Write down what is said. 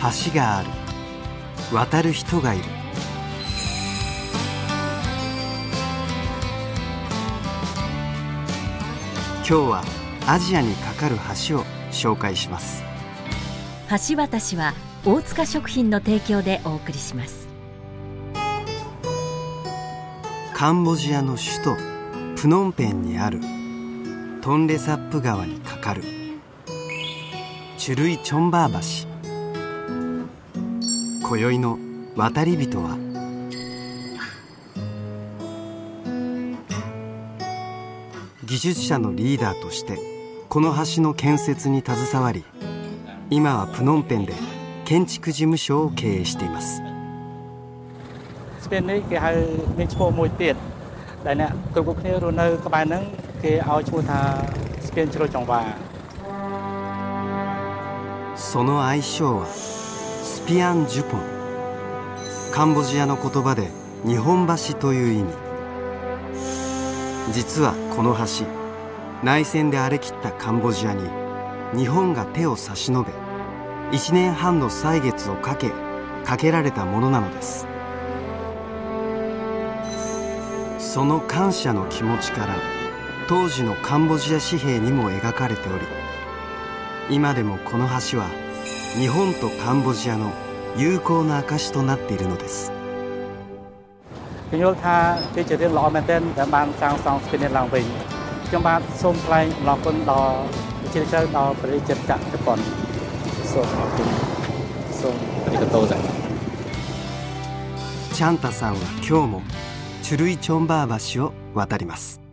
橋がある。渡る人がいる。今日はアジアに架かる橋を紹介します。 橋渡しは大塚食品の提供でお送りします。 カンボジアの首都プノンペンにあるトンレサップ川に架かるチュルイチョンバー橋。今宵の渡り人は技術者のリーダーとしてこの橋の建設に携わり、今はプノンペンで建築事務所を経営しています。 ស្ពាននេះគេហៅមានឈ្មោះមួយទៀតដែលអ្នកគ្រប់គ្នារស់នៅក្បែរហ្នឹងគេឲ្យឈ្មោះថាស្ពានជ្រោយចង្វាその愛称はスピアンジュポン。カンボジアの言葉で日本橋という意味。実はこの橋、内戦で荒れ切ったカンボジアに日本が手を差し伸べ1年半の歳月をかけられたものなのです。その感謝の気持ちから当時のカンボジア紙幣にも描かれており、今でもこの橋は日本とカンボジアの友好な証となっているのです。 ខ្ញុំយល់ថាគេជារឿងល្អមែនទែនដែលបានសាងសង់ស្ពាននេះឡើងវិញខ្ញុំបាទសូមថ្លែងអំណរគុណដល់ប្រជាជនដល់ប្រជាជនជប៉ុនសូមអរគុណសូមありがとうございます。 チャンタさんは今日もチュルイチョンバー橋を渡ります。